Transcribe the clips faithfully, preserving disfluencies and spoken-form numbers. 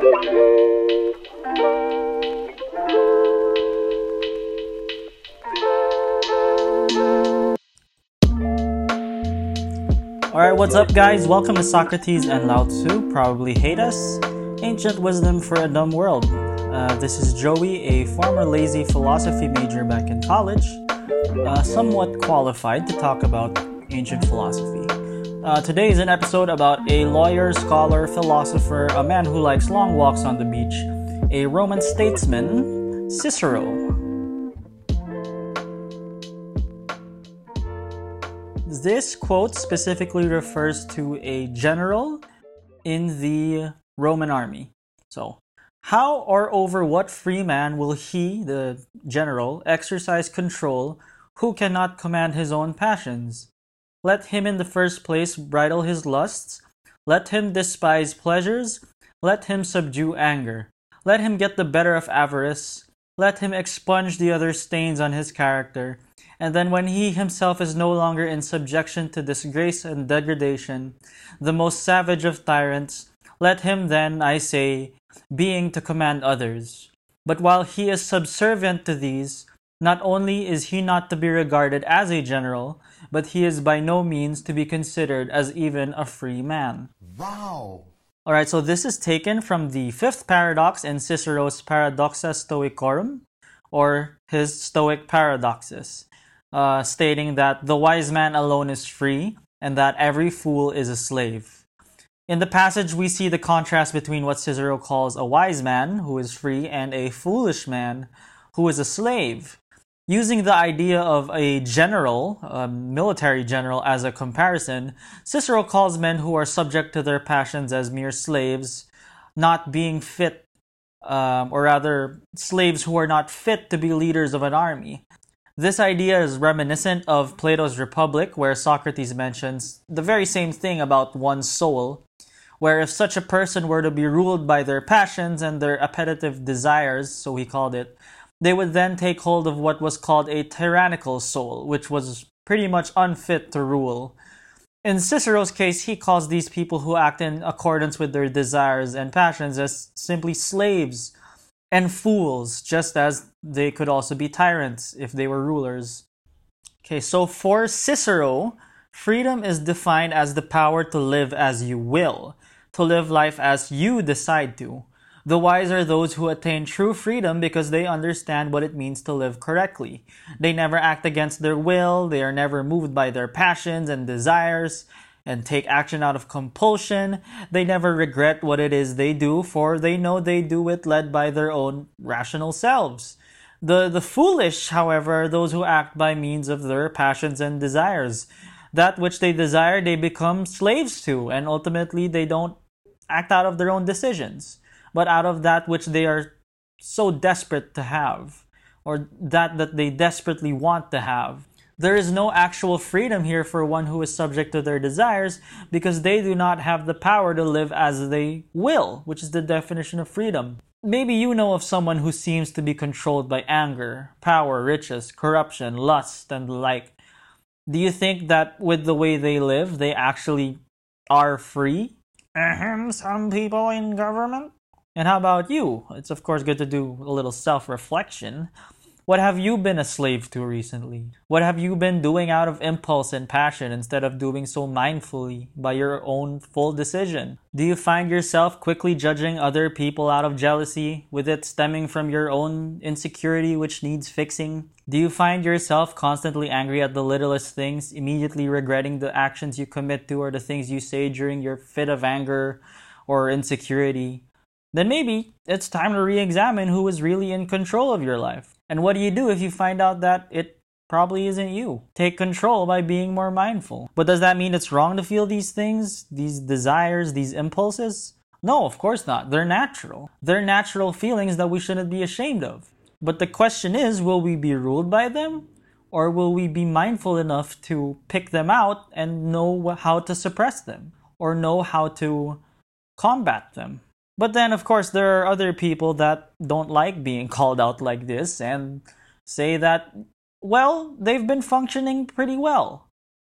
Alright, what's up guys? Welcome to Socrates and Lao Tzu Probably Hate Us, Ancient Wisdom for a Dumb World. Uh, this is Joey, a former lazy philosophy major back in college, uh, somewhat qualified to talk about ancient philosophy. Uh, today is an episode about a lawyer, scholar, philosopher, a man who likes long walks on the beach, a Roman statesman, Cicero. This quote specifically refers to a general in the Roman army. So, how or over what free man will he, the general, exercise control who cannot command his own passions? Let him in the first place bridle his lusts. Let him despise pleasures. Let him subdue anger. Let him get the better of avarice. Let him expunge the other stains on his character. And then when he himself is no longer in subjection to disgrace and degradation, the most savage of tyrants, let him then, I say, being to command others. But while he is subservient to these, not only is he not to be regarded as a general, but he is by no means to be considered as even a free man. Wow! Alright, so this is taken from the fifth paradox in Cicero's Paradoxa Stoicorum, or his Stoic Paradoxes. Uh, stating that the wise man alone is free and that every fool is a slave. In the passage, we see the contrast between what Cicero calls a wise man who is free and a foolish man who is a slave. Using the idea of a general, a military general, as a comparison, Cicero calls men who are subject to their passions as mere slaves, not being fit, um, or rather, slaves who are not fit to be leaders of an army. This idea is reminiscent of Plato's Republic, where Socrates mentions the very same thing about one's soul, where if such a person were to be ruled by their passions and their appetitive desires, so he called it, they would then take hold of what was called a tyrannical soul, which was pretty much unfit to rule. In Cicero's case, he calls these people who act in accordance with their desires and passions as simply slaves and fools, just as they could also be tyrants if they were rulers. Okay, so for Cicero, freedom is defined as the power to live as you will, to live life as you decide to. The wise are those who attain true freedom because they understand what it means to live correctly. They never act against their will, they are never moved by their passions and desires, and take action out of compulsion. They never regret what it is they do, for they know they do it led by their own rational selves. The, the foolish, however, are those who act by means of their passions and desires. That which they desire, they become slaves to, and ultimately they don't act out of their own decisions, but out of that which they are so desperate to have, or that that they desperately want to have. There is no actual freedom here for one who is subject to their desires because they do not have the power to live as they will, which is the definition of freedom. Maybe you know of someone who seems to be controlled by anger, power, riches, corruption, lust, and the like. Do you think that with the way they live, they actually are free? Ahem, some people in government. And how about you? It's of course good to do a little self-reflection. What have you been a slave to recently? What have you been doing out of impulse and passion instead of doing so mindfully by your own full decision? Do you find yourself quickly judging other people out of jealousy, with it stemming from your own insecurity which needs fixing? Do you find yourself constantly angry at the littlest things, immediately regretting the actions you commit to or the things you say during your fit of anger or insecurity? Then maybe it's time to re-examine who is really in control of your life. And what do you do if you find out that it probably isn't you? Take control by being more mindful. But does that mean it's wrong to feel these things, these desires, these impulses? No, of course not. They're natural. They're natural feelings that we shouldn't be ashamed of. But the question is, will we be ruled by them? Or will we be mindful enough to pick them out and know how to suppress them? Or know how to combat them? But then, of course, there are other people that don't like being called out like this and say that, well, they've been functioning pretty well.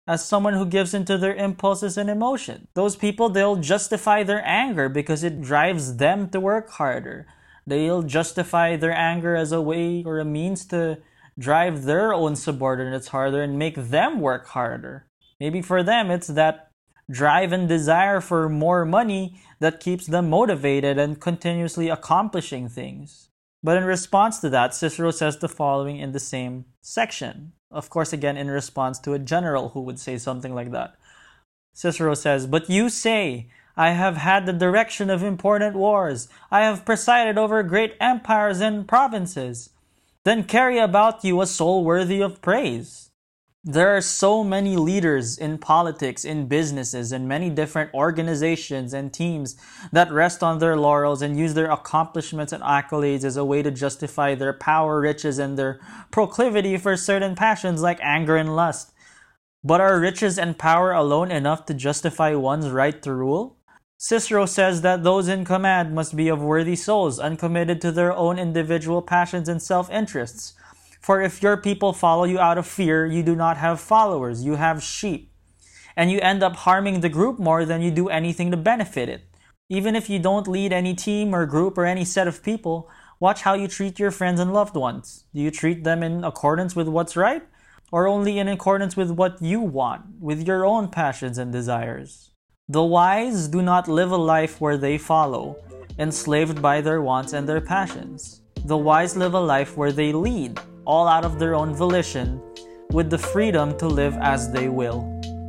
as someone who gives into their impulses and emotion. Those people, they'll justify their anger because it drives them to work harder. They'll justify their anger as a way or a means to drive their own subordinates harder and make them work harder. Maybe for them, it's that drive and desire for more money that keeps them motivated and continuously accomplishing things. But in response to that, Cicero says the following in the same section. Of course, again, in response to a general who would say something like that. Cicero says, "But you say, I have had the direction of important wars. I have presided over great empires and provinces. Then carry about you a soul worthy of praise." There are so many leaders in politics, in businesses, in many different organizations and teams that rest on their laurels and use their accomplishments and accolades as a way to justify their power, riches, and their proclivity for certain passions like anger and lust. But are riches and power alone enough to justify one's right to rule? Cicero says that those in command must be of worthy souls, uncommitted to their own individual passions and self-interests. For if your people follow you out of fear, you do not have followers, you have sheep. And you end up harming the group more than you do anything to benefit it. Even if you don't lead any team or group or any set of people, watch how you treat your friends and loved ones. Do you treat them in accordance with what's right? Or only in accordance with what you want, with your own passions and desires? The wise do not live a life where they follow, enslaved by their wants and their passions. The wise live a life where they lead, all out of their own volition, with the freedom to live as they will.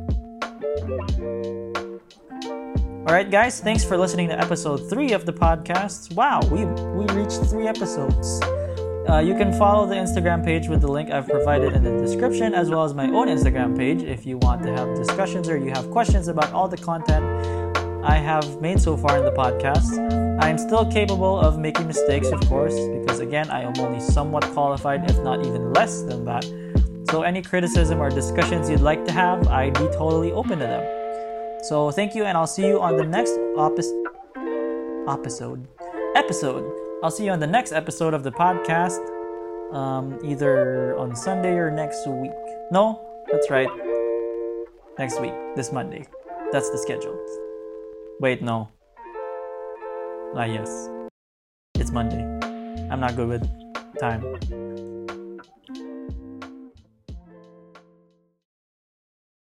Alright guys, thanks for listening to episode three of the podcast. Wow, we, we reached three episodes. Uh, you can follow the Instagram page with the link I've provided in the description, as well as my own Instagram page if you want to have discussions or you have questions about all the content I have made so far in the podcast. I am still capable of making mistakes, of course, because again, I am only somewhat qualified, if not even less than that. So any criticism or discussions you'd like to have, I'd be totally open to them. So thank you, and I'll see you on the next opis- episode. Episode. I'll see you on the next episode of the podcast, um, either on Sunday or next week. No, that's right. Next week, this Monday. That's the schedule. Wait, no. Ah, yes. It's Monday. I'm not good with time.